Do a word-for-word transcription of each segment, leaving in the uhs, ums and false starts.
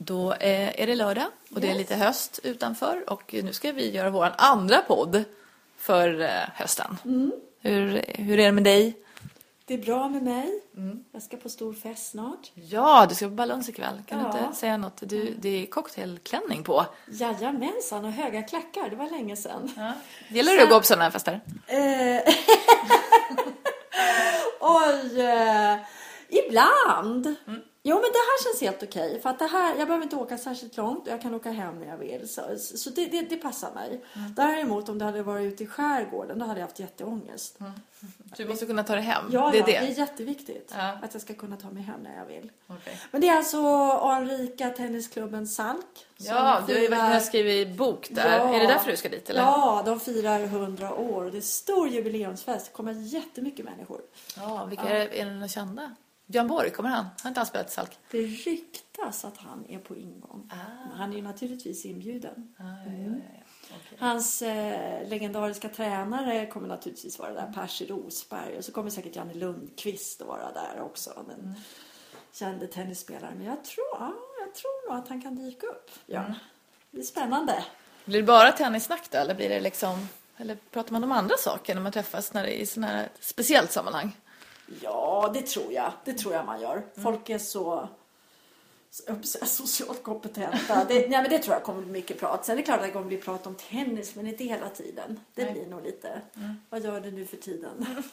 Då eh, är det lördag och det är Yes. lite höst utanför. Och nu ska vi göra vår andra podd för eh, hösten. Mm. Hur, hur är det med dig? Det är bra med mig. Mm. Jag ska på stor fest snart. Ja, du ska på Balans ikväll. Kan Ja. du inte säga något? Du, det är cocktailklänning på. Jajamensan, och höga klackar. Det var länge sedan. Ja. Gillar du att gå på sådana här fester? Eh, Oj, eh, ibland. Mm. Jo, men det här känns helt okej. För att det här, jag behöver inte åka särskilt långt. Och jag kan åka hem när jag vill. Så, så det, det, det passar mig. Mm. Däremot om det hade varit ute i skärgården, då hade jag haft jätteångest. Mm. Du måste kunna ta dig hem. Ja, det är ja, det. det är jätteviktigt. Ja. Att jag ska kunna ta mig hem när jag vill. Okay. Men det är alltså anrika tennisklubben Salk. Ja, som du har ju firar- varit skrivit bok där. Ja. Är det därför du ska dit, eller? Ja, de firar hundra år. Det är stor jubileumsfest. Det kommer jättemycket människor. Ja, vilka är, är det några kända? Björn Borg, kommer han? Har inte han spelat i Salk? Det ryktas att han är på ingång. Ah. Men han är ju naturligtvis inbjuden. Ah, ja, ja, ja. Okay. Hans eh, legendariska tränare kommer naturligtvis vara där. Percy Rosberg. Och så kommer säkert Janne Lundqvist att vara där också. Den Mm. kände tennisspelaren. Men jag tror, ja, jag tror nog att han kan dyka upp. Ja. Mm. Det är spännande. Blir det bara tennissnack då? Eller blir det liksom... Eller pratar man om andra saker när man träffas när det är i sådana här speciellt sammanhang? Ja, det tror jag. Det tror jag man gör. Folk är så, så socialt kompetenta. Det, nej, men det tror jag kommer bli mycket prat. Sen är det klart att det kommer bli prat om tennis, men inte hela tiden. Det Nej. blir nog lite. Mm. Vad gör du nu för tiden?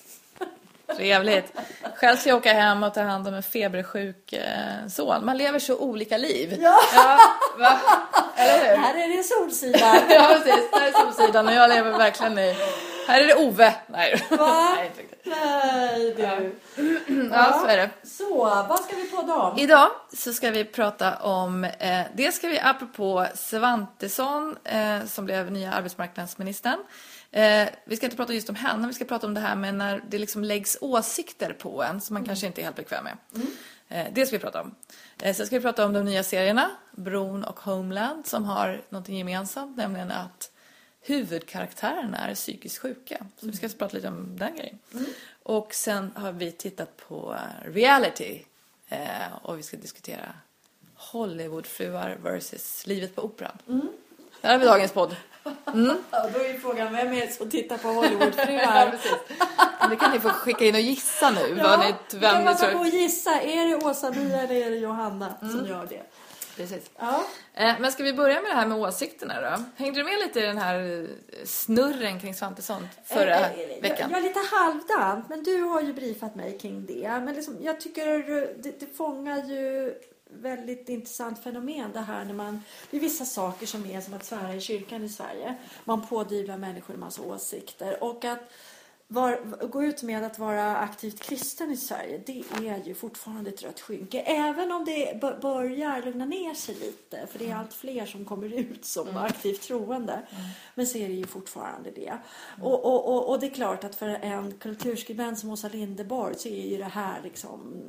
Trevligt. Själv ska jag åka hem och ta hand om en febersjuk eh, son. Man lever så olika liv. Ja, Ja, va? Eller hur? här är det solsidan. Ja, precis. Här är solsidan och jag lever verkligen i... Här är det Ove. Nej, Va? Nej inte riktigt. Nej, du. Ja, så är det. Så, vad ska vi podda om? Idag så ska vi prata om, eh, det ska vi apropå Svantesson eh, som blev nya arbetsmarknadsministern. Eh, vi ska inte prata just om henne, vi ska prata om det här med när det liksom läggs åsikter på en som man mm. kanske inte är helt bekväm med. Mm. Eh, det ska vi prata om. Eh, sen ska vi prata om de nya serierna, Bron och Homeland, som har något gemensamt, nämligen att huvudkaraktärerna är psykiskt sjuka. Så mm. vi ska prata lite om den grejen. Mm. Och sen har vi tittat på reality. Eh, och vi ska diskutera Hollywoodfruar versus livet på operan. Mm. Där har vi dagens podd. Mm. Ja, då är ju frågan, vem är det som tittar på Hollywoodfruar? Ja, precis. Det kan ni få skicka in och gissa nu. Ja, vad ni, vem kan ni man tror. få gissa, är det Åsa-Mia eller är det Johanna Mm. som gör det? Precis. Ja. Eh, men ska vi börja med det här med åsikterna då? Hängde du med lite i den här snurren kring Svantesson förra eh, eh, veckan? Jag, jag är lite halvdant, men du har ju briefat mig kring det. Men liksom, jag tycker det, det fångar ju väldigt intressant fenomen det här när man, det är vissa saker som är som att svära i kyrkan i Sverige. Man pådyvlar människor en massa åsikter och att var, gå ut med att vara aktivt kristen i Sverige, det är ju fortfarande ett rött skynke. Även om det börjar lugna ner sig lite, för det är allt fler som kommer ut som mm. aktivt troende. Mm. Men så är det ju fortfarande det. Mm. Och, och, och, och det är klart att för en kulturskribent som Åsa Linderborg så är ju det här liksom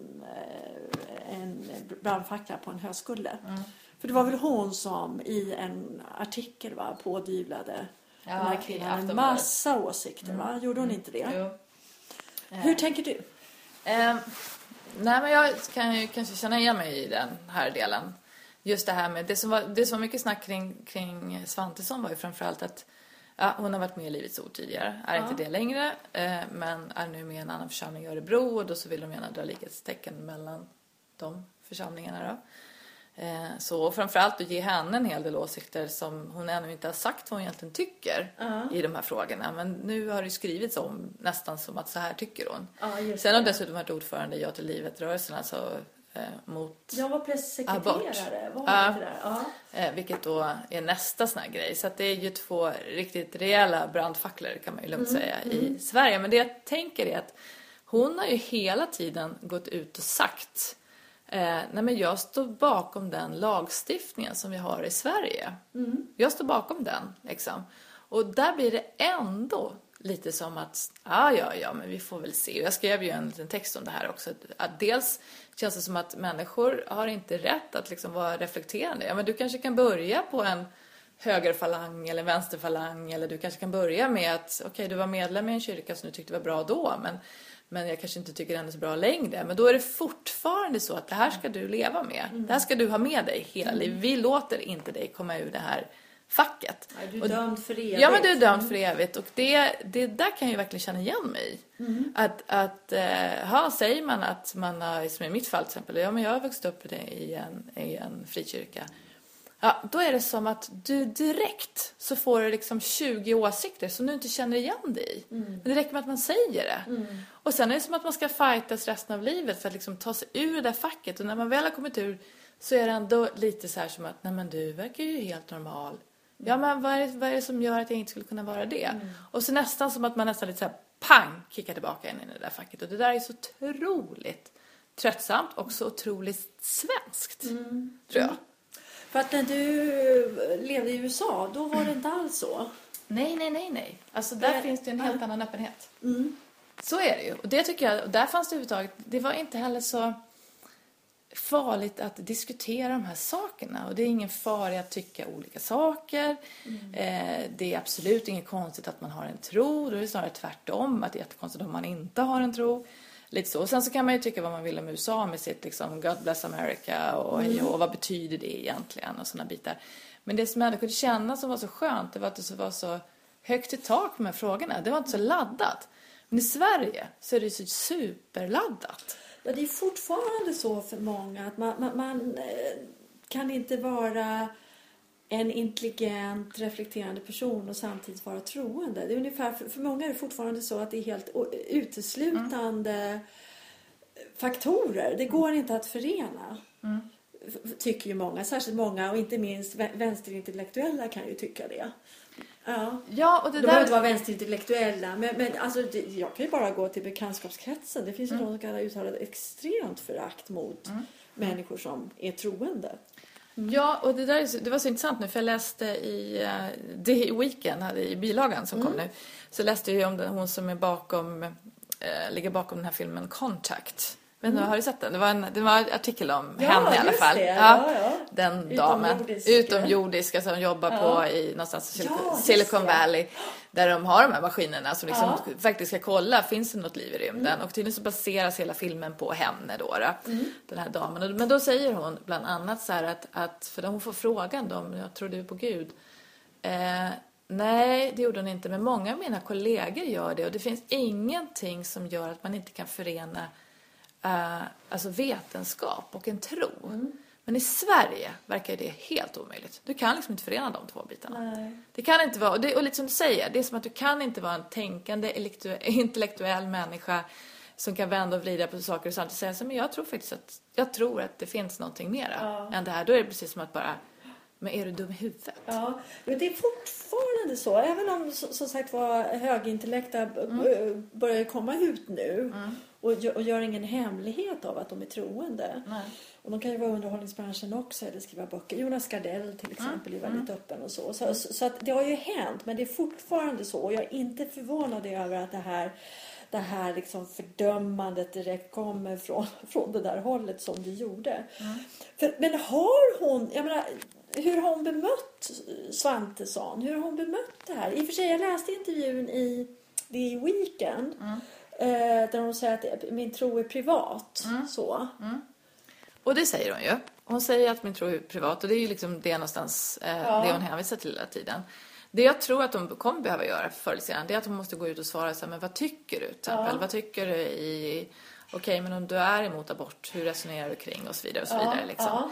en brandfackla på en höskulle. Mm. För det var väl hon som i en artikel va, pådyvlade ja, den här kvinnan en massa åsikter, va? Gjorde hon inte det? Jo. Hur tänker du? Eh, nej, men jag kan ju kanske känna igen mig i den här delen. Just det här med, det som var, det som var mycket snack kring, kring Svantesson var ju framförallt att ja, hon har varit med i Livets Ord tidigare. Är ja. inte det längre, eh, men är nu med i en annan församling i Örebro och då så vill de gärna dra likhetstecken mellan de församlingarna då. Så framförallt att ge henne en hel del åsikter som hon ännu inte har sagt vad hon egentligen tycker uh-huh. i de här frågorna. Men nu har det skrivits om nästan som att så här tycker hon. Uh, Sen har dessutom varit ordförande i Ja till livet-rörelsen, alltså eh, mot Jag var pressekreterare, var ja. inte där? Uh. Eh, vilket då är nästa sån här grej. Så att det är ju två riktigt rejäla brandfacklor kan man ju lugnt mm. säga mm. i Sverige. Men det jag tänker är att hon har ju hela tiden gått ut och sagt Eh, nej men jag står bakom den lagstiftningen som vi har i Sverige. Mm. Jag står bakom den. Liksom. Och där blir det ändå lite som att, ah, ja, ja, men vi får väl se. Jag skrev ju en liten text om det här också. Att dels känns det som att människor har inte rätt att liksom vara reflekterande. Ja, men du kanske kan börja på en högerfalang eller en vänsterfalang. Eller du kanske kan börja med att, okej, okay, du var medlem i en kyrka som du tyckte var bra då. Men men jag kanske inte tycker den är så bra längre. Men då är det fortfarande så att det här ska du leva med. Mm. Det här ska du ha med dig hela mm. livet. Vi låter inte dig komma ur det här facket. Ja, du är dömd för evigt. Ja, men du är dömd för evigt. Och det, det där kan jag ju verkligen känna igen mig i. Mm. Att, att eh, ha, säger man att man har, som i mitt fall till exempel, ja men jag har vuxit upp i en, i en frikyrka. Ja, då är det som att du direkt så får du liksom tjugo åsikter som du inte känner igen dig i. Mm. Men det räcker med att man säger det. Mm. Och sen är det som att man ska fightas resten av livet för att liksom ta sig ur det där facket. Och när man väl har kommit ur så är det ändå lite så här som att, nej men du verkar ju helt normal. Ja, men vad är, det, vad är det som gör att jag inte skulle kunna vara det? Mm. Och så nästan som att man nästan lite så här pang kickar tillbaka in i det där facket. Och det där är så otroligt tröttsamt och så otroligt svenskt, mm. tror jag. För att när du levde i U S A, då var det inte alls så. Nej, nej, nej, nej. Alltså där det, finns det en helt ja. annan öppenhet. Mm. Så är det ju. Och det tycker jag, och där fanns det överhuvudtaget, det var inte heller så farligt att diskutera de här sakerna. Och det är ingen fara att tycka olika saker. Mm. Eh, det är absolut inget konstigt att man har en tro. Det är snarare tvärtom, att det är jättekonstigt om man inte har en tro. Lite så. Och sen så kan man ju tycka vad man vill om U S A med sitt liksom God bless America och, mm. och vad betyder det egentligen och sådana bitar. Men det som jag kunde känna som var så skönt, det var att det var så högt i tak med de här frågorna. Det var inte så laddat. Men i Sverige så är det så superladdat. Ja, det är fortfarande så för många att man, man, man kan inte vara en intelligent, reflekterande person och samtidigt vara troende. Det är ungefär, för, för många är det fortfarande så att det är helt uteslutande mm. faktorer. Det går inte att förena. Mm. Tycker ju många, särskilt många och inte minst vänsterintellektuella kan ju tycka det. Ja, ja och det de där... behöver inte vara vänsterintellektuella. Men, men alltså, det, jag kan ju bara gå till bekantskapskretsen. Det finns ju mm. de som kan uttala extremt förakt mot mm. människor som är troende. Mm. Ja, och det, där är så, det var så intressant nu. För jag läste i uh, The Weekend, hade i bilagan som mm. kom nu. Så läste jag ju om den, hon som är bakom, uh, ligger bakom den här filmen Contact. Men mm. har du sett den? Det var en, det var en artikel om ja, henne i alla fall. Det. Ja, ja, ja. Den damen. Utomjordiska som jobbar ja. på i någonstans i Silicon, ja, Silicon Valley. Där de har de här maskinerna som liksom ja. faktiskt ska kolla, finns det något liv i rymden? Mm. Och tydligen så baseras hela filmen på henne då, då mm. den här damen. Men då säger hon bland annat så här att, att för hon får frågan då, om jag tror du på Gud. Eh, nej, det gjorde hon inte. Men många av mina kollegor gör det. Och det finns ingenting som gör att man inte kan förena Uh, alltså vetenskap och en tro. Mm. Men i Sverige verkar det helt omöjligt. Du kan liksom inte förena de två bitarna. Nej. Det kan inte vara, och, det, och lite som du säger, det är som att du kan inte vara en tänkande intellektuell människa som kan vända och vrida på saker och samtidigt säga så, men jag tror faktiskt att jag tror att det finns någonting mera ja. än det här. Då är det precis som att bara, men är du dum i huvudet? Ja, men det är fortfarande så. Även om som sagt var högintellekta mm. börjar komma ut nu mm. och, och gör ingen hemlighet av att de är troende. Nej. Och de kan ju vara i underhållningsbranschen också eller skriva böcker. Jonas Gardell till exempel mm. är väldigt mm. öppen och så. Så, så, så att det har ju hänt, men det är fortfarande så. Och jag är inte förvånad över att det här det här liksom fördömandet direkt kommer från, från det där hållet som det gjorde. Mm. För, men har hon, jag menar, hur har hon bemött Svantesson? Hur har hon bemött det här? I och för sig, jag läste intervjun i The Weekend mm. eh, där hon säger att min tro är privat. Mm. Så. Mm. Och det säger hon ju. Hon säger att min tro är privat och det är ju liksom det någonstans eh, ja. det hon hänvisar till hela tiden. Det jag tror att de kommer behöva göra förr eller senare, det är att de måste gå ut och svara så här, men vad tycker du till exempel? Ja. Vad tycker du i, okej okay, men om du är emot abort, hur resonerar du kring och så vidare och så vidare liksom. Ja.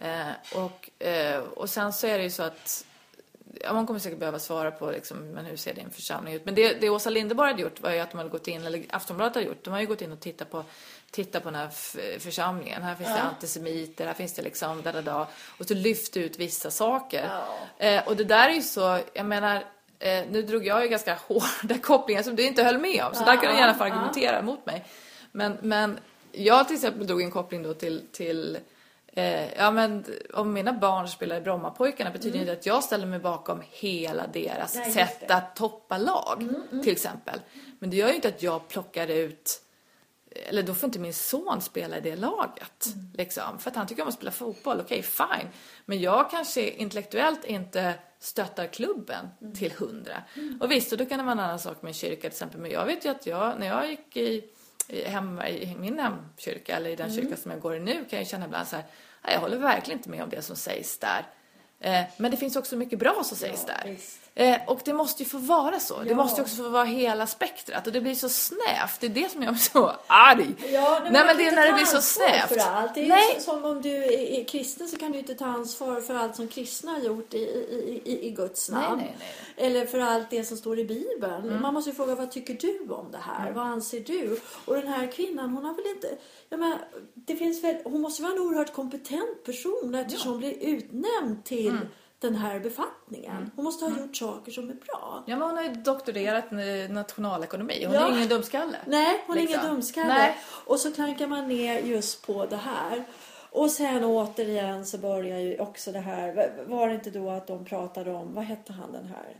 Eh, och, eh, och sen så är det ju så att ja, man kommer säkert behöva svara på liksom, men hur ser din församling ut? Men det, det Åsa Linderborg hade gjort var ju att de hade gått in, eller Aftonbladet hade gjort, de har ju gått in och tittat på titta på den här f- församlingen. Här finns ja. det antisemiter, här finns det liksom da, da, da, och så lyft ut vissa saker. Ja. Eh, och det där är ju så, jag menar, eh, nu drog jag ju ganska hårda kopplingar som du inte höll med om. Så ja. där kan du gärna få argumentera ja. mot mig. Men, men jag till exempel drog en koppling då till, till eh, ja men om mina barn spelar i Brommapojkarna betyder mm. det att jag ställer mig bakom hela deras Nej, sätt att toppa lag mm, mm. till exempel. Men det gör ju inte att jag plockar ut, eller då får inte min son spela i det laget. Mm. Liksom, för att han tycker om att spela fotboll. Okej, okay, fine. Men jag kanske intellektuellt inte stöttar klubben mm. till hundra. Mm. Och visst, och då kan det vara en annan sak med en kyrka till exempel. Men jag vet ju att jag, när jag gick i, hemma i min hemkyrka eller i den mm. kyrka som jag går i nu kan jag känna ibland så här, jag håller verkligen inte med om det som sägs där. Eh, men det finns också mycket bra som sägs ja, där. Eh, och det måste ju få vara så. Ja. Det måste ju också få vara hela spektrat. Och det blir så snävt. Det är det som jag blir så arg. Ja, nej, nej men det är när det blir så snävt. För allt. Det är nej. Ju som om du är kristen så kan du inte ta ansvar för allt som kristna har gjort i, i, i, i Guds namn. Nej, nej, nej. Eller för allt det som står i Bibeln. Mm. Man måste ju fråga, vad tycker du om det här? Mm. Vad anser du? Och den här kvinnan, hon har väl inte... Jag menar, det finns väl, hon måste vara en oerhört kompetent person eftersom ja. hon blir utnämnd till... Mm. den här befattningen. Hon måste ha mm. gjort saker som är bra. Ja, men hon har ju doktorerat i nationalekonomi. Hon ja. är ingen dumskalle. Nej, hon liksom. är ingen dumskalle. Nej. Och så klankar man ner just på det här. Och sen återigen så börjar ju också det här. Var det inte då att de pratade om, vad hette han den här?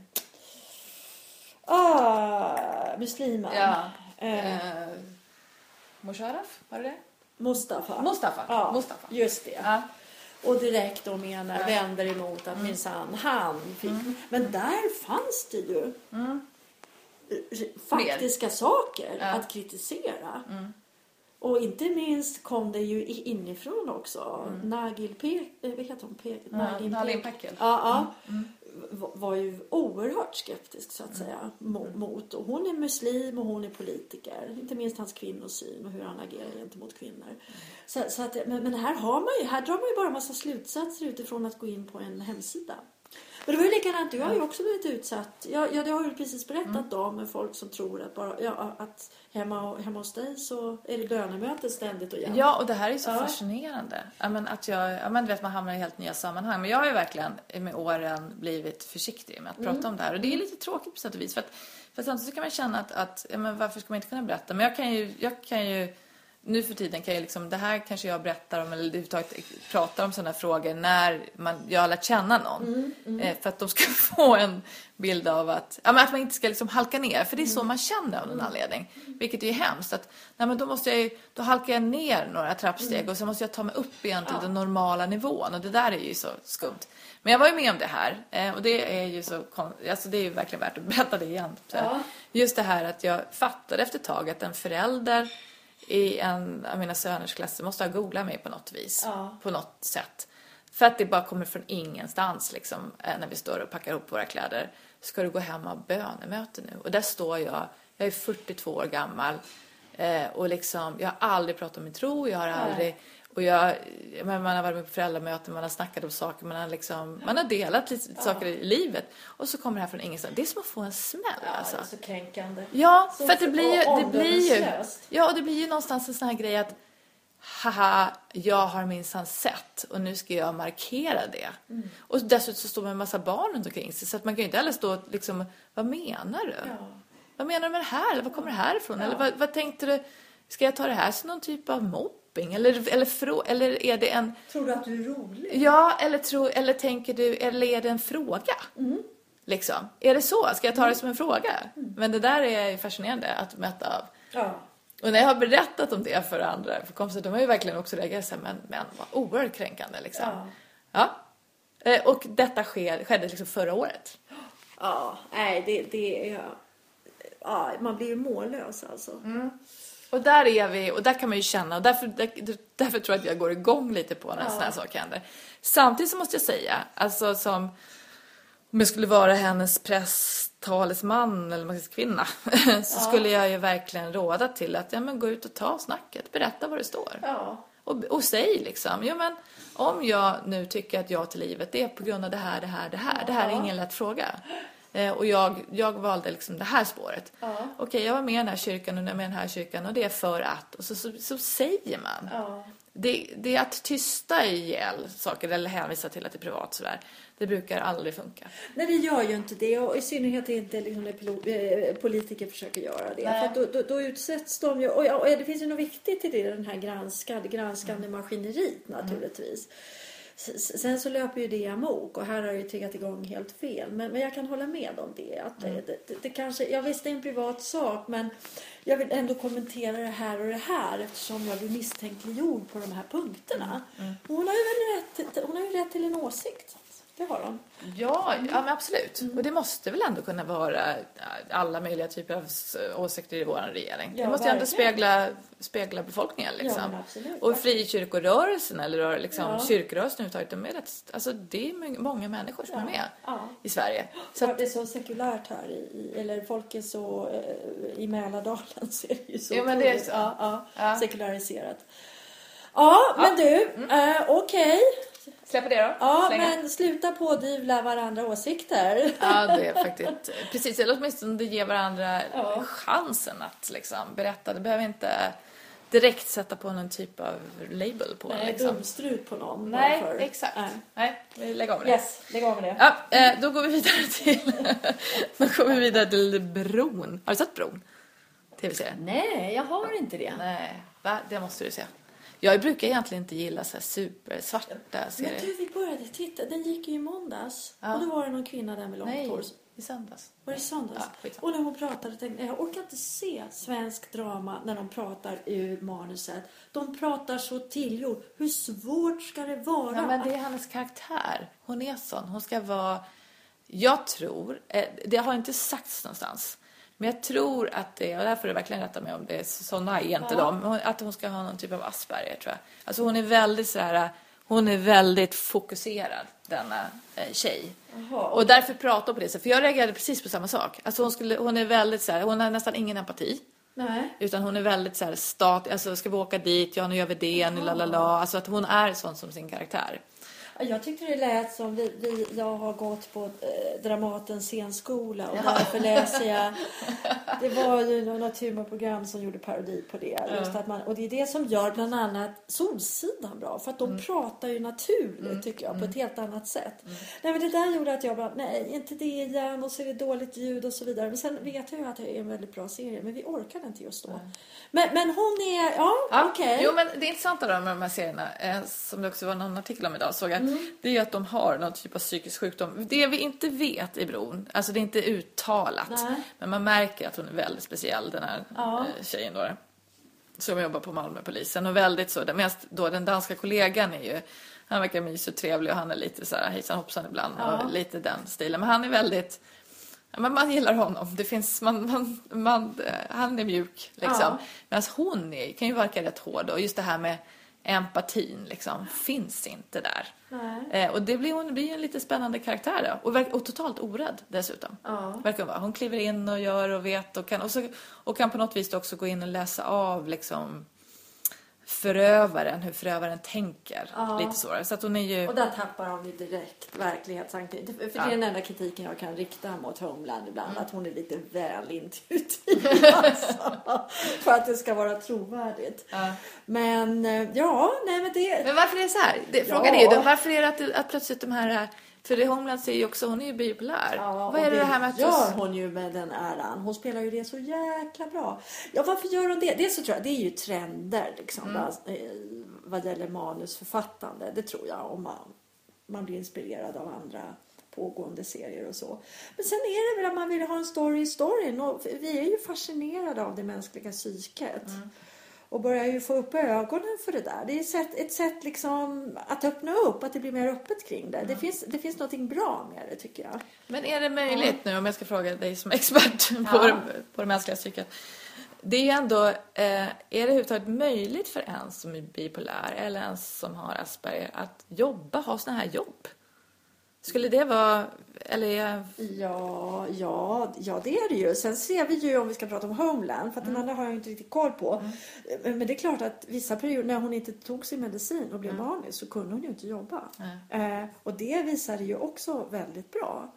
Ah, muslimen. Ja. Eh. Eh. Musharraf, var det det? Mustafa. Mustafa. Ja, Mustafa. just det. Ja. Och direkt då menar, ja. vänder emot att mm. minsann han fick. Mm. Men där fanns det ju mm. faktiska Mer. saker ja. att kritisera. Mm. Och inte minst kom det ju inifrån också. Mm. Nagil Pek, vad heter hon? Pek, Nagil Nagil Pekel. Ja, ja. Mm. var ju oerhört skeptisk så att säga mm. mot. Och hon är muslim och hon är politiker. Inte minst hans kvinnosyn och hur han agerar gentemot kvinnor. Mm. Så, så att, men, men här, har man ju, här drar man ju bara en massa slutsatser utifrån att gå in på en hemsida. Men det var ju likadant, du har ju också blivit utsatt. Ja, ja det har ju precis berättat mm. om med folk som tror att, bara, ja, att hemma, hemma hos dig så är det bönemöten ständigt och jämt. Ja, och det här är så ja. fascinerande. Ja, men att jag, ja, men vet, man hamnar i helt nya sammanhang. Men jag har ju verkligen med åren blivit försiktig med att prata mm. om det här. Och det är lite tråkigt på sätt och vis. För, att, för samtidigt så kan man känna att, att ja, men varför ska man inte kunna berätta? Men jag kan ju... Jag kan ju nu för tiden kan jag liksom, det här kanske jag berättar om eller överhuvudtaget pratar om sådana frågor när man, jag har lärt känna någon. Mm, mm. Eh, för att de ska få en bild av att, ja, men att man inte ska liksom halka ner. För det är så man känner av någon mm. anledning. Vilket är ju hemskt. Att, nej, men då, måste jag, då halkar jag ner några trappsteg mm. och så måste jag ta mig upp igen till ja. den normala nivån. Och det där är ju så skumt. Men jag var ju med om det här. Eh, och det är ju så, alltså det är ju verkligen värt att berätta det igen. Så ja. Just det här att jag fattade efter ett tag att en förälder i en av mina söners klasser måste ha googlat mig på något vis. Ja. På något sätt. För att det bara kommer från ingenstans liksom, när vi står och packar ihop våra kläder. Ska du gå hem och ha bönemöte nu? Och där står jag. Jag är fyrtiotvå år gammal. Eh, och liksom, jag har aldrig pratat om min tro. Jag har aldrig... Och jag, man har varit med på föräldramöten, man har snackat om saker, man har, liksom, man har delat lite ja. saker i livet. Och så kommer det här från ingenstans. Det är som att få en smäll. Ja, alltså. Det är så kränkande. Ja, så för att det blir ju... Det blir ju ja, och det blir ju någonstans en sån här grej att haha, jag har minsann sett och nu ska jag markera det. Mm. Och dessutom så står man en massa barn runt omkring sig. Så att man kan ju inte heller stå liksom, vad menar du? Ja. Vad menar du med det här? Eller vad kommer det här ifrån? Ja. Eller vad, vad tänkte du? Ska jag ta det här som någon typ av mobb? Eller, eller, frå, eller är det en... Tror du att du är rolig? Ja, eller, tro, eller tänker du... Eller är det en fråga? Mm. Liksom. Är det så? Ska jag ta det som en fråga? Mm. Men det där är fascinerande att mäta av. Ja. Och när jag har berättat om det för andra, för kompisar, de har ju verkligen också reagerat så här, men, men vad oerhört kränkande liksom. Ja. Ja. Och detta sker, skedde liksom förra året. Ja, nej, det, det är... Ja, man blir ju mållös alltså. Mm. Och där är vi, och där kan man ju känna, och därför, där, därför tror jag att jag går igång lite på när ja. sådana här saker händer. Samtidigt så måste jag säga, alltså som om jag skulle vara hennes presstalesman eller kvinna, så ja. skulle jag ju verkligen råda till att ja, men gå ut och ta snacket, berätta vad det står. Ja. Och, och säg liksom, ja men om jag nu tycker att jag till livet, det är på grund av det här, det här, det här. Ja. Det här är ingen lätt fråga. Eh, och jag, jag valde liksom det här spåret. Ja. Okej, okay, jag var med i den här kyrkan och nu är med i den här kyrkan och det är för att. Och så, så, så säger man. Ja. Det, det är att tysta ihjäl saker eller hänvisa till att det är privat sådär. Det brukar aldrig funka. Nej, det gör ju inte det. Och i synnerhet inte liksom när politiker försöker göra det. Nej. För att då, då, då utsätts de ju... Och, och det finns ju något viktigt i det, den här granskade, granskande mm. maskineriet naturligtvis. Mm. Sen så löper ju det amok och här har ju triggat igång helt fel. Men, men jag kan hålla med om det. Att mm. det, det, det kanske, jag visste det är en privat sak men jag vill ändå kommentera det här och det här eftersom jag blir misstänkliggjord på de här punkterna. Mm. Mm. Hon har ju väl rätt, hon har ju rätt till en åsikt. Det har de. Ja, ja men absolut. Mm. Och det måste väl ändå kunna vara alla möjliga typer av åsikter i vår regering. Ja, det måste ju ändå spegla, spegla befolkningen. Liksom. Ja, absolut, och frikyrkorörelsen eller liksom, ja. kyrkorörelsen överhuvudtaget, de är rätt, alltså, det är många människor som ja. är med ja. i Sverige. Så att, det är så sekulärt här, i, eller folk är så, i Mälardalen så är det ju så, jo, men det är så. Ja, ja, ja. sekulariserat. Ja, men ja. du, mm. eh, okej. Okay. Släpper det då? Ja, Slänga. Men sluta pådyvla varandra åsikter. Ja, det är faktiskt precis. Eller åtminstone det ger varandra ja. chansen att liksom berätta. Det behöver inte direkt sätta på någon typ av label på. Nej, liksom. dumstrut på någon. Nej, varför? exakt. Nej. Nej, vi lägger av med det. Yes, lägg av med det. Ja, då går vi vidare till då går vi vidare till Bron. Har du sett Bron? T V-serien? Nej, jag har inte det. Nej, va? Det måste du se. Jag brukar egentligen inte gilla så här supersvarta serier. Men du, vi började titta. Den gick ju i måndags. Ja. Och då var det någon kvinna där med långt hår. Nej, i söndags. Var det i söndags? Ja, och när hon pratade tänkte jag, jag orkar inte se svensk drama när de pratar ur manuset. De pratar så tillgjort. Hur svårt ska det vara? Ja, men det är hennes karaktär. Hon är sån. Hon ska vara... Jag tror... Det har inte sagts någonstans. Men jag tror att det, och där får du verkligen rätta mig om det är sådana är inte ja. de, att hon ska ha någon typ av Asperger, tror jag. Alltså hon är väldigt så här, hon är väldigt fokuserad, denna eh, tjej. Aha. Och därför pratar hon på det sättet. För jag reagerade precis på samma sak. Alltså hon, skulle, hon är väldigt så här, hon har nästan ingen empati. Nej. Utan hon är väldigt så här stat, alltså ska vi åka dit, ja nu gör vi det, nu lalala. Alltså att hon är sån som sin karaktär. Jag tyckte det lät som vi, vi, jag har gått på eh, Dramatens scenskola och ja. därför läser jag. Det var ju något humorprogram som gjorde parodi på det. Ja. Just att man, och det är det som gör bland annat Solsidan bra. För att de mm. pratar ju naturligt mm. tycker jag, på ett helt annat sätt. Mm. Nej, men det där gjorde att jag bara, nej inte det igen och så är det dåligt ljud och så vidare. Men sen vet jag ju att det är en väldigt bra serie. Men vi orkade inte just då. Mm. Men, men hon är, ja, ja. okej. Okay. Jo, men det är intressant då med de här serierna. Eh, som det också var någon artikel om idag, såg jag. Mm. Det är ju att de har någon typ av psykisk sjukdom. Det vi inte vet i Bron, alltså det är inte uttalat. Nej. Men man märker att hon är väldigt speciell, den här ja. tjejen då. Som jobbar på Malmöpolisen. Och väldigt så, mest då den danska kollegan är ju, han verkar mysig och trevlig och han är lite så här hejsan hoppsan ibland. Ja. Och lite den stilen. Men han är väldigt, ja, men man gillar honom. Det finns, man, man, man, han är mjuk liksom. Ja. Medan hon är, kan ju verka rätt hård. Och just det här med empatin liksom finns inte där. Eh, och det blir hon blir en lite spännande karaktär då. Och, verk, och totalt orädd dessutom. Ja. Verkar vara. Hon kliver in och gör och vet och kan och, så, och kan på något vis också gå in och läsa av liksom förövaren, hur förövaren tänker. Ja. Lite så. Så att hon är ju... Och där tappar hon ju direkt verklighetsanknytning. För ja. det är den enda kritiken jag kan rikta mot Homeland ibland. Mm. Att hon är lite väl intuitiv. Alltså, för att det ska vara trovärdigt. Ja. Men ja, nej men det... Men varför är det så här? Det, ja. Frågan är ju då, varför är det att, att plötsligt de här... För det Homeland säger ju också, hon är ju bipolär. Ja, vad är det, det här med att... gör hon ju med den äran. Hon spelar ju det så jäkla bra. Ja, varför gör hon det? Det så tror jag, det är ju trender liksom. Mm. Vad gäller manusförfattande. Det tror jag, om man, man blir inspirerad av andra pågående serier och så. Men sen är det väl att man vill ha en story i storyn. Och vi är ju fascinerade av det mänskliga psyket. Mm. Och börjar ju få upp ögonen för det där. Det är ett sätt, ett sätt liksom att öppna upp. Att det blir mer öppet kring det. Mm. Det, finns, det finns något bra med det, tycker jag. Men är det möjligt ja. nu, om jag ska fråga dig som expert ja. på, på det mänskliga psyket. Det är ju ändå, eh, är det överhuvudtaget möjligt för en som är bipolär eller en som har Asperger att jobba, ha såna här jobb? Skulle det vara, eller... Ja, ja, ja, det är det ju. Sen ser vi ju, om vi ska prata om Homeland, för att mm. den andra har jag inte riktigt koll på. Mm. Men det är klart att vissa perioder när hon inte tog sin medicin och blev mm. manisk så kunde hon ju inte jobba. Mm. Eh, och det visade ju också väldigt bra.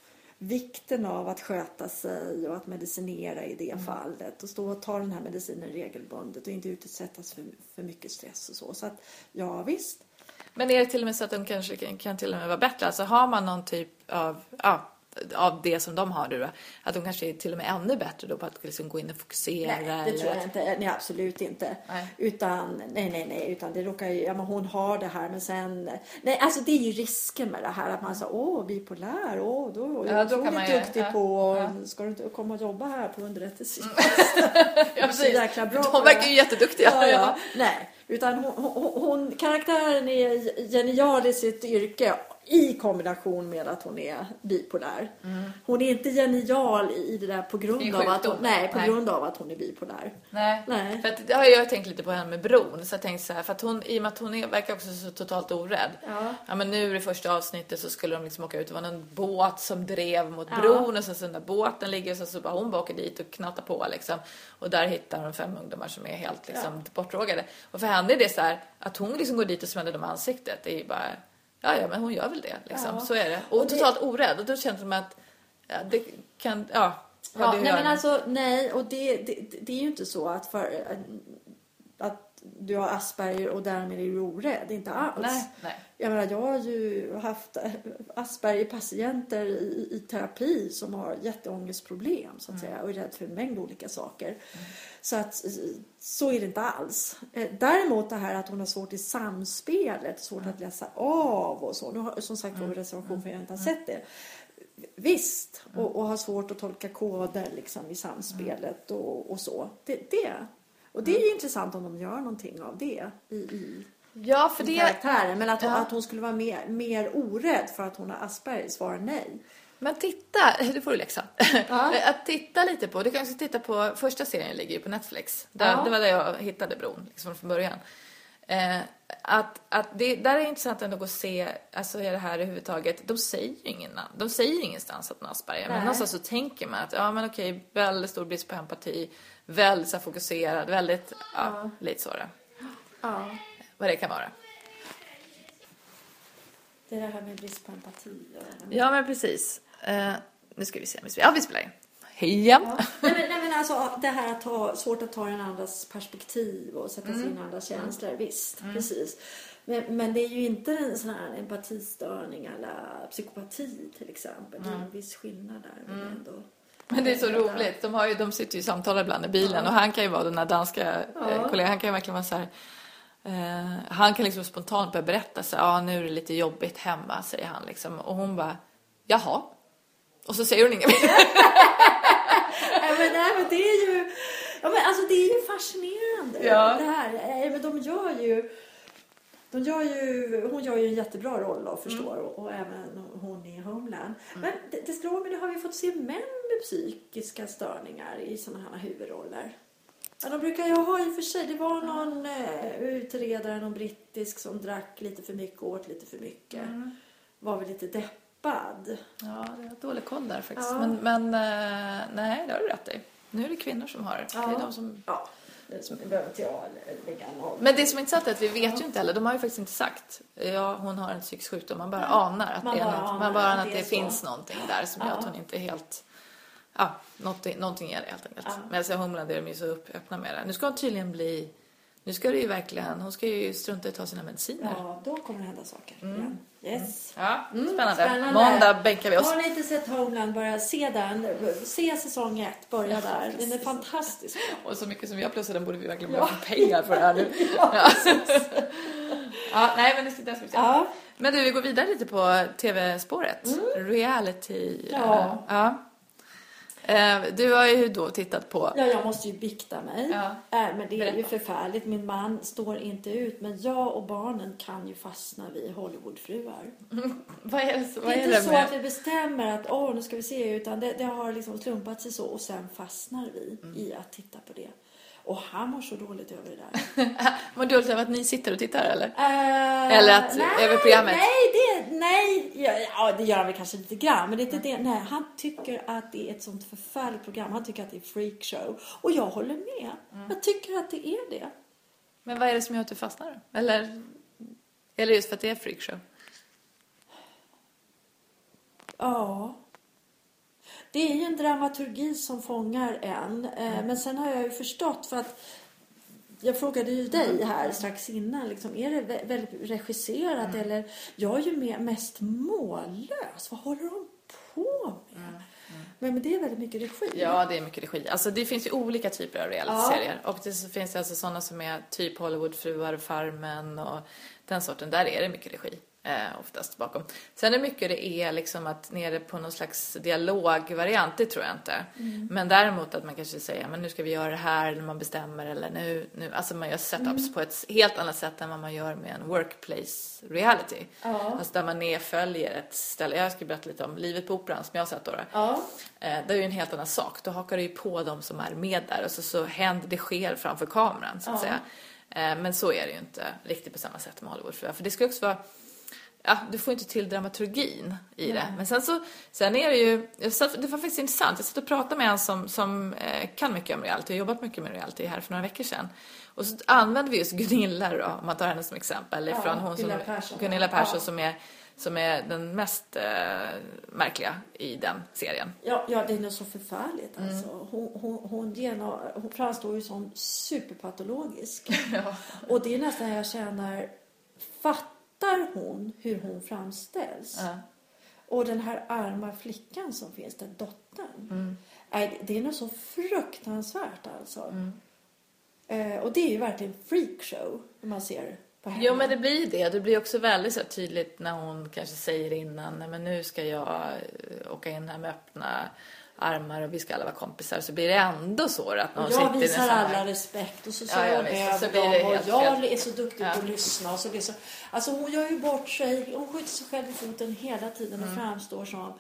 Vikten av att sköta sig och att medicinera i det mm. fallet. Och stå och ta den här medicinen regelbundet och inte utsättas för, för mycket stress och så. Så att, ja visst. Men är det till och med så att de kanske kan, kan till och med vara bättre? Alltså har man någon typ av, ja, av det som de har då, att de kanske är till och med ännu bättre då på att liksom gå in och fokusera? Nej, det tror jag att... inte. Nej, absolut inte. Nej. Utan, nej, nej, nej. Utan det råkar ju, ja men hon har det här, men sen... Nej, alltså det är ju risken med det här, att man säger, åh, bipolär, åh, då, ja, då kan man ju... duktig ja. på, ja. ska du inte komma och jobba här på underrättelsetjänsten? Ja, precis. Jäkla bra. De verkar ju jätteduktiga. Ja, ja. Nej. Utan hon, hon, hon, karaktären är genial i sitt yrke. I kombination med att hon är bipolär. Mm. Hon är inte genial i det där på grund av att hon, nej, på nej. grund av att hon är bipolär. Nej, nej. För att, det har jag tänkt lite på henne med bron. Så jag tänkte så här, för att hon, i och med att hon är, verkar också så totalt orädd. Ja. Ja, men nu i det första avsnittet så skulle de liksom åka ut. Det var någon båt som drev mot ja. bron. Och så, så när båten ligger så, så bara hon bara åker dit och knatar på liksom. Och där hittar de fem ungdomar som är helt liksom ja. bortrågade. Och för henne är det så här, att hon liksom går dit och smäller dem i ansiktet. Det är ju bara... Ja, ja, men hon gör väl det, liksom. Ja. Så är det. Och, och det... totalt orädd. Och då känns det som att ja, det kan, ja. ja nej, men alltså, nej, och det, det, det är ju inte så att för att du har Asperger och därmed är du orädd. Inte alls. Nej, nej. Jag menar, jag har ju haft Asperger-patienter i, i terapi som har jätteångestproblem, så att mm. säga, och är rädd för en mängd olika saker. Mm. Så att så är det inte alls. Däremot det här att hon har svårt i samspelet, svårt mm. att läsa av och så. Nu har, som sagt, får vi reservation för jag inte har sett det. Visst, mm. och, och har svårt att tolka koder liksom i samspelet och, och så. Det, det. Och det är ju mm. intressant om de gör någonting av det i, i ja, för det... karaktären. Men att hon, ja. att hon skulle vara mer, mer orädd för att hon har Asperger, svarar nej. Men titta, det får du läxa. Ja. Att titta lite på, du kan också titta på, första serien ligger ju på Netflix. Där, ja. Det var där jag hittade bron liksom från början. Eh, att, att det där är intressant ändå att se, alltså är det här överhuvudtaget, de säger ju ingen, de säger ingenstans att man har Asperger. Men någonstans så tänker man att ja men okej, väldigt stor brist på empati, väldigt så fokuserad, väldigt, ja, ja. lite så där. Ja. Vad det kan vara. Det är det här med brist på empati. Ja, men precis. Uh, nu ska vi se. Ja, vi spelar in. Hej igen. Ja. Nej, men, nej, men alltså det här att ha svårt att ta en andras perspektiv och sätta sig mm. in i andras känslor. Mm. Visst, mm. precis. Men, men det är ju inte en sån här empatistörning eller psykopati till exempel. Mm. Det är en viss skillnad där. Mm. Ändå. Men det är så roligt. De, har ju, de sitter ju i samtal ibland i bilen. Ja. Och han kan ju vara den här danska ja. kollegan. Han kan ju verkligen vara så här... Uh, han kan liksom spontant börja berätta så ja ah, nu är det lite jobbigt hemma, säger han liksom. Och hon bara, jaha. Och så säger hon inget mer. Nej, men, nej, men det är ju ja, men alltså det är ju fascinerande ja. det här. Nej, men de gör ju de gör ju hon gör ju en jättebra roll då, förstår mm. och, och även hon i Homeland. Mm. Men det, det slår mig, det har vi fått se män med psykiska störningar i sådana här huvudroller. Ja, de brukar ju ha i och för sig. Det var någon eh, utredare, någon brittisk som drack lite för mycket och åt lite för mycket. Mm. Var väl lite deppad. Ja, det var dålig koll där faktiskt. Ja. Men, men eh, nej, det har du rätt i. Nu är det kvinnor som har det. Ja. Det är de som... Ja, det som behöver inte jag lägga någon. Men det som är intressant är att vi vet ju inte heller. De har ju faktiskt inte sagt. Ja, hon har en psykisk sjukdom. Man bara ja. anar att man det, är något, man bara anar att det, det finns någonting där som ja. gör att hon inte är helt... Ja, någonting, någonting är det helt enkelt. Ja. Men alltså Homeland är de ju så upp, öppna med det. Nu ska hon tydligen bli... Nu ska det ju verkligen... Hon ska ju strunta i att ta sina mediciner. Ja, då kommer det hända saker. Mm. Yes. Mm. Ja, mm, spännande. spännande. Måndag bänkar vi oss. Har ni inte sett Homeland, börja se den. Se säsong ett, börja där. Den är fantastisk. Och så mycket som jag plussar den borde vi verkligen börja ja. få pengar för det här nu. ja, ja. ja, nej men det ska, det ska vi se. Ja. Men du, vi går vidare lite på tv-spåret. Mm. Reality. Ja. Ja. Du har ju då tittat på... Ja, jag måste ju bikta mig. Ja. Äh, men det är Berätta. ju förfärligt. Min man står inte ut. Men jag och barnen kan ju fastna vid Hollywoodfruar. Mm. Vad är det, vad det är inte inte det så med? att vi bestämmer att åh, nu ska vi se. Utan det, det har liksom slumpat sig så. Och sen fastnar vi mm. i att titta på det. Och han mår så dåligt över det där. Mår dåligt över att ni sitter och tittar, eller? Uh, eller att, nej, över programmet? Nej, det, nej. Ja, det gör han väl kanske lite grann. Men det är inte det. Nej, han tycker att det är ett sånt förfärligt program. Han tycker att det är freakshow. Och jag håller med. Mm. Jag tycker att det är det. Men vad är det som gör att du fastnar? Eller, eller just för att det är freakshow? Ja. Det är ju en dramaturgi som fångar en. Mm. Men sen har jag ju förstått, för att jag frågade ju dig här strax innan. Liksom, är det väldigt regisserat? Mm. Eller jag är ju mest mållös. Vad håller de på med? Mm. Mm. Men, men det är väldigt mycket regi. Ja, det är mycket regi. Alltså det finns ju olika typer av reality-serier. Ja. Och det finns alltså sådana som är typ Hollywoodfruar, Farmen och den sorten, där är det mycket regi. Eh, oftast bakom. Sen är mycket det är liksom att nere på någon slags dialogvariant, det tror jag inte. Mm. Men däremot att man kanske säger, men nu ska vi göra det här, eller man bestämmer, eller nu, nu alltså man gör setups mm. på ett helt annat sätt än vad man gör med en workplace reality. Ja. Alltså där man nedföljer ett ställe. Jag ska berätta lite om Livet på Operan som jag har sett då. Ja. Eh, det är ju en helt annan sak. Då hakar det ju på de som är med där och så, så händer det sker framför kameran så att ja. säga. Eh, men så är det ju inte riktigt på samma sätt med Hollywood. För det ska också vara ja, du får inte till dramaturgin i det. Nej. Men sen så sen är det ju satt, det var faktiskt intressant. Jag satt och pratade med en som som eh, kan mycket om reality. Jag har jobbat mycket med reality här för några veckor sedan. Och så använde vi just Gunilla då, om man tar henne som exempel ja, ifrån hon Gunilla som Persson, Gunilla Persson ja. som är som är den mest eh, märkliga i den serien. Ja, ja, det är nog så förfärligt alltså. Mm. Hon hon hon, genom, hon framstår ju som superpatologisk. ja. Och det är nästan jag känner fatt hon hur hon framställs. Ja. Och den här arma flickan som finns där, dottern. Mm. Är, det är nog så fruktansvärt alltså. Mm. Eh, och det är ju verkligen freakshow när man ser på henne. Jo, men det blir det. Det blir också väldigt så tydligt när hon kanske säger innan, nej men nu ska jag åka in här med öppna armar och vi ska alla vara kompisar, så blir det ändå så att någon jag visar alla respekt och så säger ja, hon över så dem och jag helt... är så duktig ja. på att lyssna och så blir så, alltså hon gör ju bort sig, hon skjuter sig själv i foten hela tiden och mm. framstår som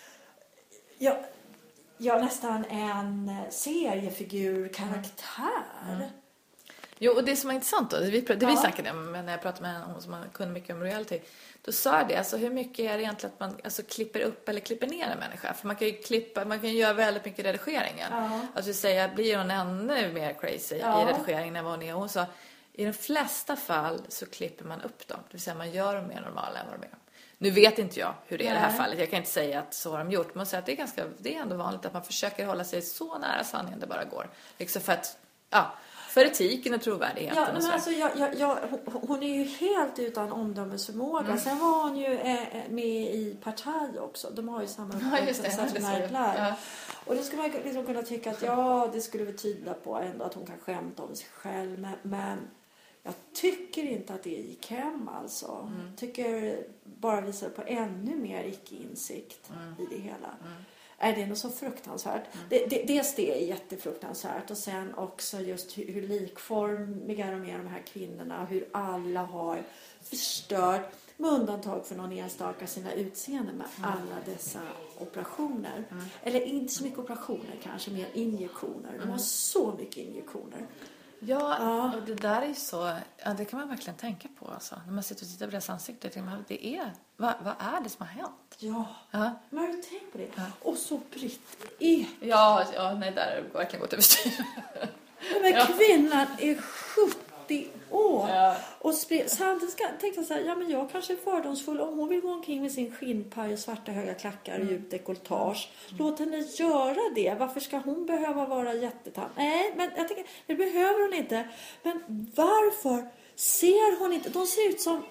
ja, ja, nästan en seriefigur karaktär. Mm. Mm. Jo, och det som är intressant då, det vi, det vi ja. snackade om när jag pratade med hon som kunde mycket om reality, då sa det, alltså hur mycket är det egentligen att man alltså, klipper upp eller klipper ner en människa? För man kan ju klippa, man kan ju göra väldigt mycket redigeringen. Ja. Alltså säga, blir hon ännu mer crazy ja. i redigeringen än vad hon är? Hon sa, i de flesta fall så klipper man upp dem, det vill säga man gör dem mer normala än vad de är. Nu vet inte jag hur det är i det här fallet. Jag kan inte säga att så har de gjort. Men jag säger att det är ganska, det är ändå vanligt att man försöker hålla sig så nära sanningen det bara går. Liksom för att, ja, för etiken och trovärdigheten. Ja, men alltså, jag, jag, jag, hon är ju helt utan omdömesförmåga. Mm. Sen var hon ju eh, med i Partaj också. De har ju samma uppväxt. Ja, och då ska man liksom kunna tycka att ja, det skulle väl tyda på ändå att hon kan skämta om sig själv. Men, men jag tycker inte att det gick hem alltså. Mm. Tycker bara visar på ännu mer icke-insikt mm. i det hela. Mm. Är det något så fruktansvärt? Mm. Det, det, dels det är jättefruktansvärt. Och sen också just hur, hur likformiga de är, de här kvinnorna. Hur alla har förstört, med undantag för någon enstaka, sina utseenden med mm. alla dessa operationer. Mm. Eller inte så mycket operationer, kanske mer injektioner. De har mm. så mycket injektioner. Ja, ja, och det där är ju så, ja, det kan man verkligen tänka på alltså. När man sitter och tittar på deras ansikte, det är, vad, vad är det som har hänt? Ja, ja. Men har du tänkt på det? Ja. Och så Britt är... Ja, ja, nej, där har det verkligen gått överstyr. Men ja. Kvinnan är sjuttio år. Ja. Och spre- samtidigt tänkte jag så här, ja men jag kanske är fördomsfull om hon vill gå omkring med sin skinnpaj och svarta höga klackar och mm. djupt dekolletage. Mm. Låt henne göra det. Varför ska hon behöva vara jättetam? Nej, men jag tänker, det behöver hon inte. Men varför ser hon inte? De ser ut som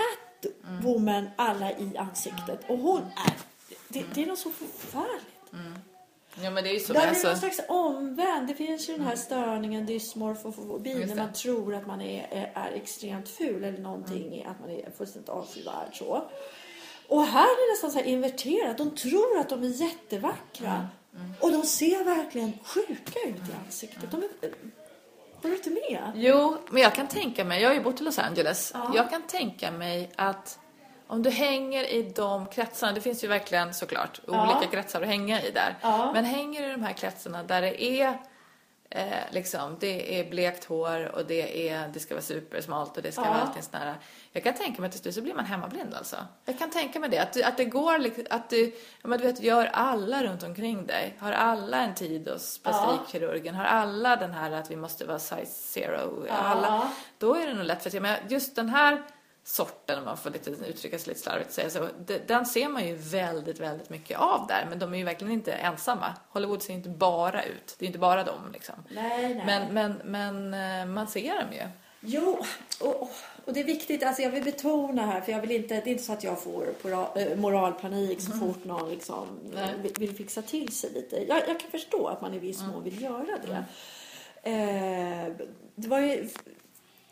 Catwoman alla i ansiktet. Och hon är, det, det är något så förfärligt. Mm. Ja, men det är ju så. Det är alltså... någon slags omvänd. Det finns ju den här störningen, dysmorfofobi, när man tror att man är, är, är extremt ful eller någonting, mm. att man är fullständigt avskyvärd så. Och här är det nästan så här inverterat. De tror att de är jättevackra. Mm. Mm. Och de ser verkligen sjuka ut i ansiktet. De är... Var du inte med? Jo, men jag kan tänka mig, jag har ju bott i Los Angeles. Ja. Jag kan tänka mig att om du hänger i de kretsarna, det finns ju verkligen såklart ja. olika kretsar att hänga i där. Ja. Men hänger i de här kretsarna där det är eh, liksom, det är blekt hår och det är det ska vara supersmalt och det ska ja. vara allting sån här. Jag kan tänka mig att till slut så blir man hemmablind alltså. Jag kan tänka mig det att, att det går att du, ja, men du vet, gör alla runt omkring dig. Har alla en tid hos plastikkirurgen, har alla den här att vi måste vara size zero. Ja. Alla, då är det nog lätt för att jag menar, just den här sorten, om man får lite, uttrycka sig lite slarvigt säga så, den ser man ju väldigt, väldigt mycket av där, men de är ju verkligen inte ensamma. Hollywood ser inte bara ut, det är inte bara dem liksom. Nej, nej. Men, men, men man ser dem ju. Jo, och, och det är viktigt, alltså jag vill betona här, för jag vill inte, det är inte så att jag får moralpanik så fort någon liksom vill, vill fixa till sig lite. Jag, jag kan förstå att man i viss mån vill göra det. Mm. Eh, det var ju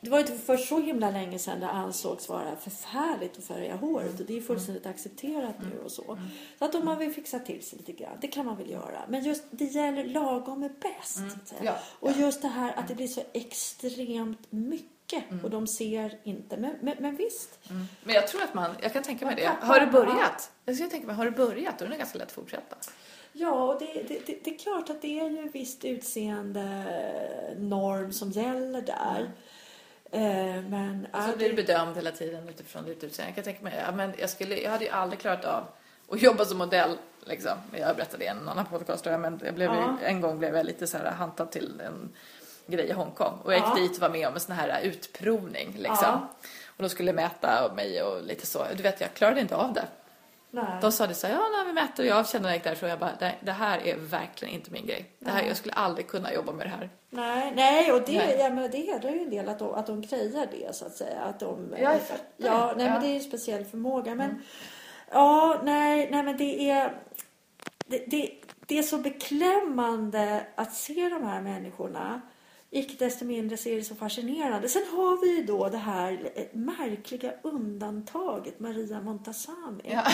det var inte för så himla länge sedan det ansågs vara förfärligt att färga håret. Mm. Och det är fullständigt mm. accepterat nu och så. Mm. Så att om man vill fixa till sig lite grann, det kan man väl göra. Men just det gäller lagom är bäst. Mm. Ja. Och just det här att det blir så extremt mycket. Mm. Och de ser inte. Men, men, men visst. Mm. Men jag tror att man, jag kan tänka mig det. Har du börjat? Jag ska tänka mig, har du börjat? Då är det ganska lätt att fortsätta. Ja, och det, det, det, det är klart att det är ju ett visst utseende norm som gäller där. Mm. Men så det... blir du bedömd hela tiden utifrån ditt utseende. Jag kan tänka mig, ja, men jag, skulle, jag hade ju aldrig klarat av att jobba som modell. Liksom. Jag berättade i en annan podcast, men jag blev, ja. en gång blev jag lite så här hantad till en grej i Hongkong. Och jag gick ja. dit och var med om en sån här utprovning. Liksom. Ja. Och de skulle mäta mig och lite så. Du vet, jag klarade inte av det. Nej. De sa det så här, ja, när vi mätte och jag kände när jag gick därifrån, jag bara, det, det här är verkligen inte min grej. Det här, jag skulle aldrig kunna jobba med det här. Nej, nej och det, nej. Ja, men det hedrar ju en del att de, att de grejar det, så att säga. Att de, ja, ja, nej, ja. Men det är ju en speciell förmåga. Men, mm. ja, nej, nej, men det är, det, det, det är så beklämmande att se de här människorna. Icke desto mindre så är det så fascinerande. Sen har vi ju då det här märkliga undantaget Maria Montazami. Ja.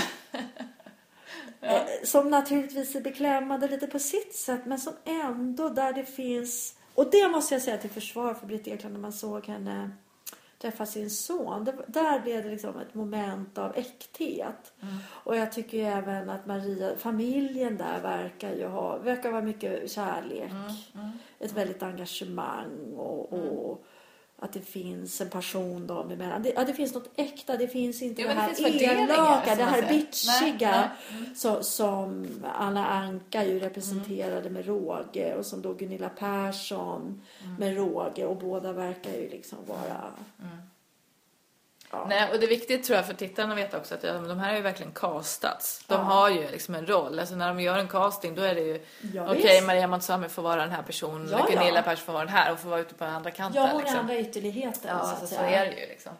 Ja. Som naturligtvis är beklämmande lite på sitt sätt. Men som ändå där det finns... Och det måste jag säga till försvar för Britt Ekland när man såg henne träffa sin son. Det, där blev det liksom ett moment av äkthet. Mm. Och jag tycker ju även att Maria, familjen där verkar ju ha, verkar vara mycket kärlek. Mm. Mm. Ett väldigt engagemang och, och mm. att det finns en passion dem emellan. Det, ja, det finns något äkta, det finns inte jo, det här det elaka, det här bitchiga mm. så, som Anna Anka ju representerade mm. med råge och som då Gunilla Persson mm. med råge, och båda verkar ju liksom vara... Mm. Ja. Nej, och det är viktigt tror jag för tittarna att veta också att de här är ju verkligen castats. De ja. har ju liksom en roll. Alltså när de gör en casting då är det ju ja, okej, okay, Maria Montazami får vara den här personen. Ja, Gunilla ja. Persson får vara den här och får vara ute på den andra kanten. Ja, hon liksom. är andra ytterligheter. Ja, så, alltså, så är det ju liksom.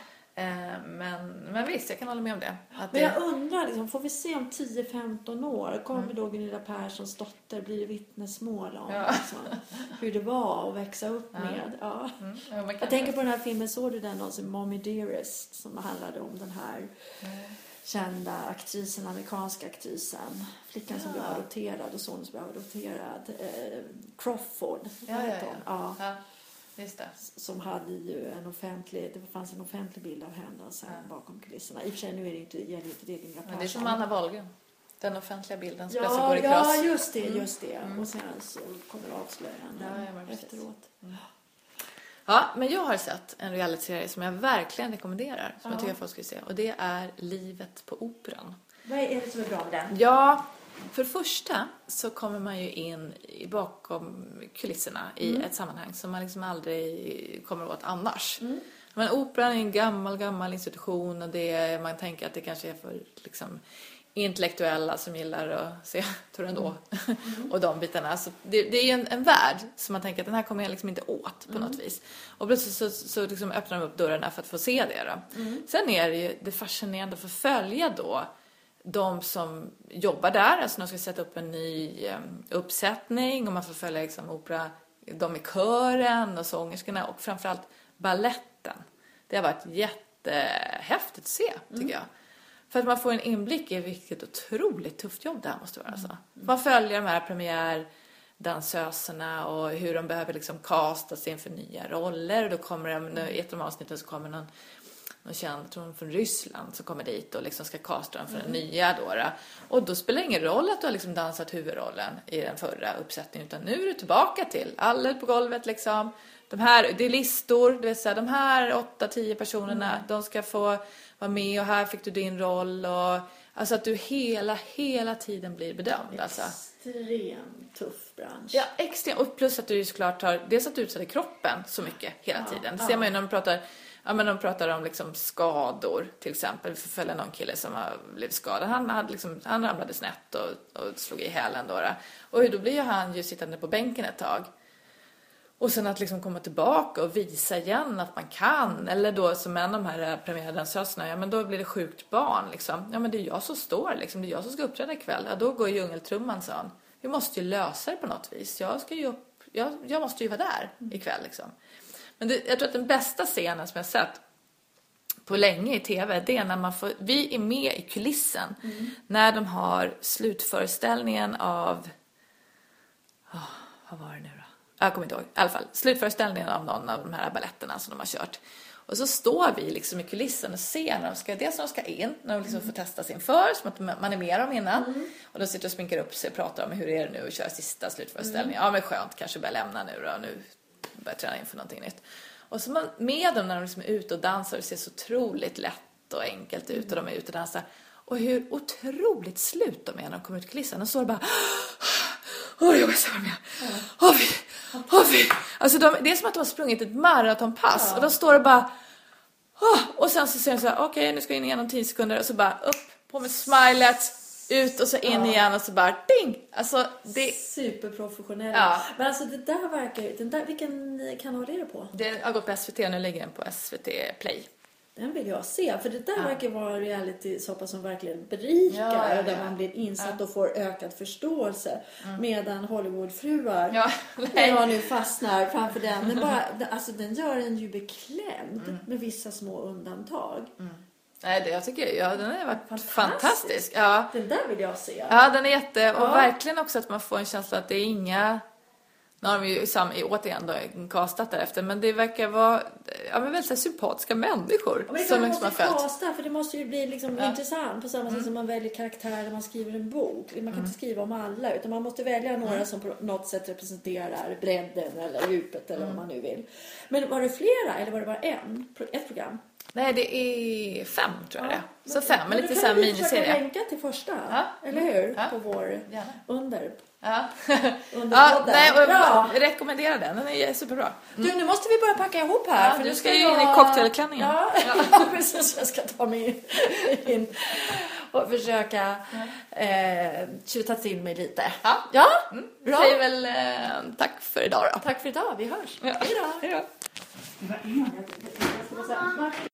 Men, men visst, jag kan hålla med om det. Att men jag det... undrar, liksom, får vi se om tio femton år kommer mm. då Gunilla Perssons dotter blir det vittnesmål om ja. liksom, hur det var att växa upp ja. med. Ja. Mm. Ja, jag tänker på den här filmen, såg du den alltså, Mommy Dearest, som handlade om den här mm. kända aktrisen, amerikanska aktrisen, flickan ja. som blev adopterad och sonen som blev adopterad, eh, Crawford. Ja, ja, ja. ja. ja. Just det. Som hade ju en offentlig, det fanns en offentlig bild av henne sen ja. bakom kulisserna. I och för sig nu är det inte, gäller inte det Gunilla Persson. Men det är som Anna Wahlgren. Den offentliga bilden som ja, går i ja, kross. Ja, just det, just det. Mm. Och sen så kommer avslöjanden ja, efteråt. Mm. Ja, men jag har sett en realityserie som jag verkligen rekommenderar. Som ja. jag tycker att folk ska se. Och det är Livet på Operan. Vad är det som är bra med den? Ja, för det första så kommer man ju in bakom kulisserna i mm. ett sammanhang som man liksom aldrig kommer åt annars. Mm. Men operan är en gammal, gammal institution och det är, man tänker att det kanske är för liksom, intellektuella som gillar att se Turandot mm. och de bitarna. Så det, det är ju en, en värld som man tänker att den här kommer jag liksom inte åt på mm. något vis. Och plötsligt så, så, så liksom öppnar de upp dörrarna för att få se det då. Mm. Sen är det ju det fascinerande att få följa då de som jobbar där, alltså de ska sätta upp en ny um, uppsättning och man får följa liksom opera, de i kören och sångerskorna och framförallt balletten. Det har varit jättehäftigt att se, tycker mm. jag. För att man får en inblick i vilket otroligt tufft jobb det här måste vara. Alltså. Man följer de här premiärdansöserna och hur de behöver liksom castas inför nya roller. Och då kommer de, i ett av de avsnitten så kommer någon någon känd, tror hon, från Ryssland som kommer dit och liksom ska casta dem för den mm. nya då, då. Och då spelar det ingen roll att du har liksom dansat huvudrollen i den förra uppsättningen, utan nu är du tillbaka till alla på golvet liksom. De här, det är listor, det vill säga de här åtta, tio personerna, mm. de ska få vara med och här fick du din roll och alltså att du hela, hela tiden blir bedömd. Alltså. Extremt tuff bransch. Ja, extremt. Och plus att du såklart har, dels att du utsätter kroppen så mycket hela ja, tiden. Det ser ja. man ju när de pratar, ja, men de pratar om liksom skador till exempel. Vi får följa någon kille som har blivit skadad. Han, hade liksom, han ramlade snett och, och slog i hälen då, då. Och då blir ju han ju sittande på bänken ett tag. Och sen att liksom komma tillbaka och visa igen att man kan. Eller då som en av de här premiärdansöserna. Ja men då blir det sjukt barn liksom. Ja men det är jag som står liksom. Det är jag som ska uppträda ikväll. Ja då går djungeltrumman, sa han. Vi måste ju lösa det på något vis. Jag ska ju upp, jag, jag måste ju vara där ikväll liksom. Men det, jag tror att den bästa scenen som jag sett på länge i tv, det är när man får, vi är med i kulissen mm. när de har slutföreställningen av oh, vad var det nu då? Jag kommer inte ihåg. I alla fall, slutföreställningen av någon av de här balletterna som de har kört. Och så står vi liksom i kulissen och ser när de ska, dels när de ska in, när de liksom mm. får testa sin för, som att man är med dem innan. Mm. Och då sitter och sminkar upp sig och pratar om hur är det nu att köra sista slutföreställningen. Mm. Ja men skönt, kanske börja lämna nu då, nu börjar träna inför någonting nytt. Och så man, med dem när de liksom är ute och dansar, det ser så otroligt lätt och enkelt ut och de är ute och dansar. Och hur otroligt slut de är när de kommer ut i kulissen. Och så är det bara... Åh, jag måste vara med. Åh, vi... Åh, vi... Alltså, de, det är som att de har sprungit ett maratonpass. Ja. Och då står det bara... Åh, och sen så säger de så här, okej, okay, nu ska jag in igen om tio sekunder. Och så bara upp, på med smilet, ut och så in ja. igen. Och så bara, ding! Alltså, det... Superprofessionella. Ja. Men alltså, det där verkar... Den där, vilken kanal är det på? Det har gått på S V T och nu ligger den på S V T Play. Den vill jag se, för det där ja. verkar vara reality soppa som verkligen berikar ja, ja, ja. där man blir insatt ja. och får ökad förståelse mm. medan Hollywoodfruar ja, jag nu fastnar framför den. Den, bara, alltså, den gör en ju beklämd mm. med vissa små undantag. Mm. Nej, det jag tycker ja, den har varit fantastisk. fantastisk. Ja. Den där vill jag se. Ja, den är jätte ja. och verkligen också att man får en känsla att det är inga. Nu har de ju sam, återigen då kastat därefter, men det verkar vara ja, men väldigt sympatiska människor. Ja, men det som man måste liksom kasta, för det måste ju bli liksom ja. intressant på samma sätt mm. som man väljer karaktärer när man skriver en bok. Man kan mm. inte skriva om alla, utan man måste välja några mm. som på något sätt representerar bredden eller djupet eller mm. vad man nu vill. Men var det flera eller var det bara en? Ett program? Nej, det är fem tror jag ja. det. Så fem, men lite så här miniserie. Men du kan länka till första, ja. eller hur? Ja. På vår Gärna. under. Ja, under ja nej, och bra. Jag rekommenderar den, den är superbra. Mm. Du, nu måste vi börja packa ihop här. Ja, för du du ska ska ju in i cocktailklänningen. Ja, ja. Precis, jag ska ta mig in och försöka eh, tjuta till mig lite. Ja, ja? Mm. Bra. Säger väl eh, tack för idag då. Tack för idag, vi hörs. Ja. Hej då. Hej då.